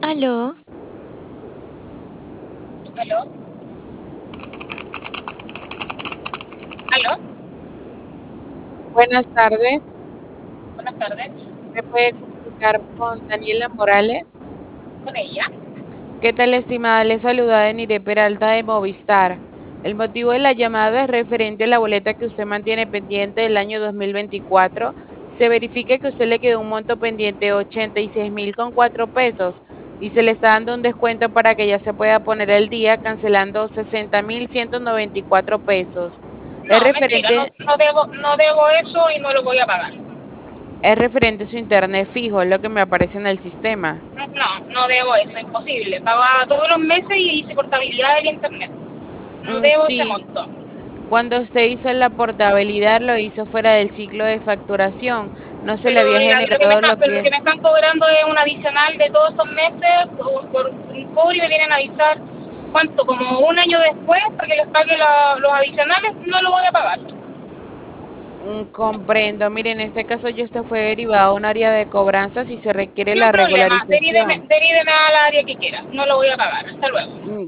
Aló, ¿Aló? ¿Aló? Buenas tardes, Buenas tardes. ¿me puede comunicar con Daniela Morales? ¿Con ella? ¿Qué tal, estimada? Le saluda Denire Peralta de Movistar. El motivo de la llamada es referente a la boleta que usted mantiene pendiente del año 2024. Se verifica que a usted le quedó un monto pendiente de 86.000 con 4 pesos y se le está dando un descuento para que ya se pueda poner al día cancelando 60.194 pesos. Es No, mentira, referente, no debo eso y no lo voy a pagar. es referente a su internet fijo, es lo que me aparece en el sistema. No debo eso, imposible. Pagaba todos los meses y hice portabilidad del internet. No debo ese Sí, monto. cuando usted hizo la portabilidad lo hizo fuera del ciclo de facturación, no se le Pero, había generado lo pero lo que que... me están cobrando es un adicional de todos esos meses por un cobro y me vienen a avisar cuánto, como un año después, para que les pague los adicionales, no lo voy a pagar. Comprendo, mire, en este caso yo usted fue derivado a un área de cobranzas y se requiere Sin la problema, regularización. derídeme al área que quiera. No lo voy a pagar. Hasta luego.